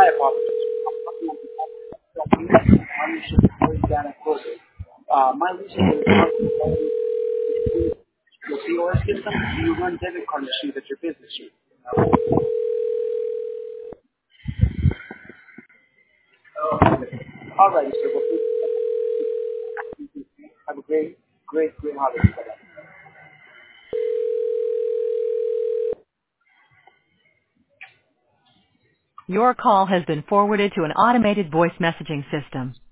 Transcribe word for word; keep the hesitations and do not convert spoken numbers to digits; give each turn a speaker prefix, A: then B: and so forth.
A: My apologies. My mission is going down and closer. Uh, my mission is your P O S system. You run debit card machines at your business sheet. All right, sir. Well, have a great, great, great holiday.
B: Your call has been forwarded to an automated voice messaging system.